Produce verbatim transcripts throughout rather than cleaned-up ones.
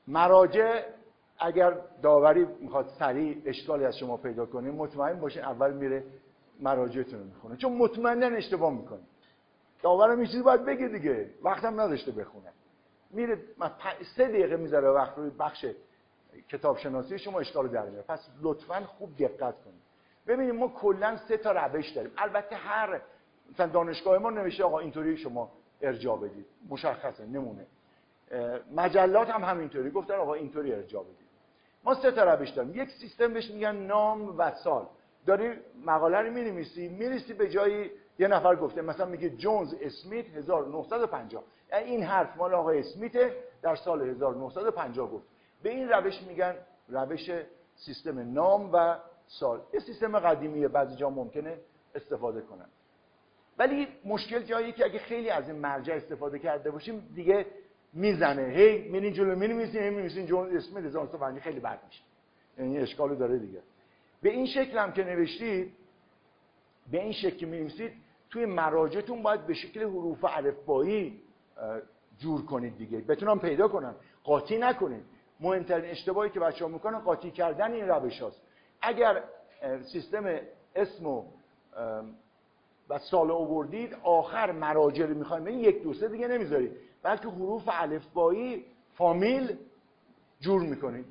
مراجع اگر داوری میخواد سریع اشکالی از شما پیدا کنه مطمئن باشین اول میره مراجعتون رو میخونه، چون مطمئنا اشتباه میکنه. داورم یه چیزی باید بگه دیگه، وقتم نداشته بخونه، میره سه دقیقه میذاره وقت روی بخش کتاب شناسی شما اشکال در میاره. پس لطفاً خوب دقت کنید. ببینید ما کلا سه تا روش داریم. البته هر مثلا دانشگاه ما نوشته آقا اینطوری شما ارجاع بدید، مشخصه نمونه. مجلات هم همینطوری گفتن آقا اینطوری ارجاع بدید. ما سه تا روش داریم. یک سیستم بهش میگن نام و سال. داری مقاله رو می‌نویسی، می‌رسی به جایی یه نفر گفته، مثلا میگه جونز اسمیت هزار و نهصد و پنجاه، یعنی این حرف مال آقای اسمیت در سال هزار و نهصد و پنجاه گفت. به این روش میگن روش سیستم نام و سال. یه سیستم قدیمیه، بعضی جا ممکنه استفاده کنن. ولی مشکل جایی که اگه خیلی از این مرجع استفاده کرده باشیم دیگه میزنه، هی میرین جلو می‌نویسین، هی می‌نویسین جونز اسمیت هزار و نهصد و پنجاه، خیلی بد میشه. یعنی اشکالو داره دیگه. به این شکل هم که نوشتید، به این شکل که می‌نویسید توی مراجعتون باید به شکل حروف الفبایی جور کنید دیگه، بتونم پیدا کنم، قاطی نکنید. مهمترین اشتباهی که بچه‌ها میکنن قاطی کردن این روش‌هاست. اگر سیستم اسم و و سال آوردید، آخر مراجع رو می‌خواید ببین یک دو سه دیگه نمیذارید، بلکه حروف الفبایی فامیل جور میکنید.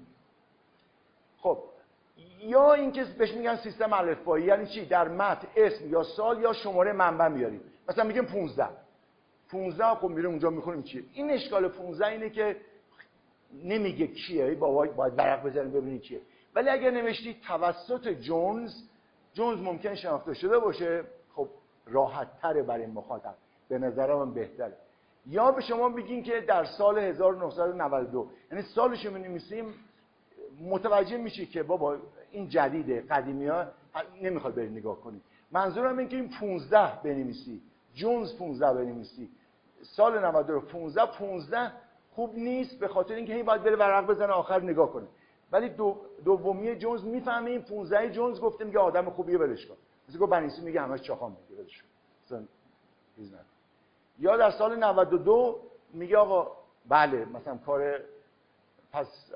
خب یا اینکه بهش میگن سیستم الفبایی، یعنی چی؟ در متن اسم یا سال یا شماره منبع میاریم. مثلا میگیم پانزده پانزده، خب میره اونجا میخونیم چیه. این اشکال پانزده اینه که نمیگه کیه، بابا باید ورق بزنیم ببینیم کیه. ولی اگر نوشتید توسط جونز، جونز ممکن شناخته شده باشه، خب راحت تره برای مخاطب، به نظر من بهتره. یا به شما بگین که در سال هزار و نهصد و نود و دو، یعنی سالش رو می‌نویسیم، متوجه میشی که بابا این جدیده، قدیمی‌ها نمیخواد بری نگاه کنی. منظورم اینه که این پانزده بنویسی، جونز پانزده بنویسی، سال نود و دو پانزده پانزده خوب نیست، به خاطر اینکه هی باید بره ورق بزنه آخر نگاه کنه. ولی دو دومی جونز میفهمه این پانزده جونز گفته، میگه آدم خوبیه ولش کن. مثلا گفت بنویسی میگه همش چاخام میگه ولش کن. مثلا چیز نه. یا در سال نود و دو میگه آقا بله مثلا کار پس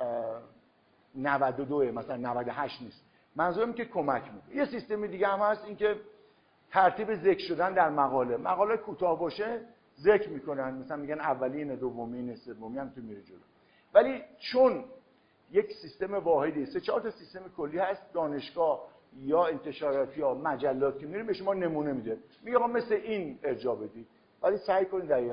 نود و دو مثلا نود و هشت نیست. منظورم که کمک میکنه. یه سیستم دیگه هم هست، این که ترتیب ذکر شدن در مقاله، مقاله کوتاه باشه ذکر میکنن، مثلا میگن اولین، دومین، سومین، هم تو میره جلو. ولی چون یک سیستم واحدی، سه چهار تا سیستم کلی هست، دانشگاه یا انتشاراتی یا مجلات که میره به شما نمونه میده، میگه آقا مثل این ارجاع بدید، ولی سعی کنید دقیق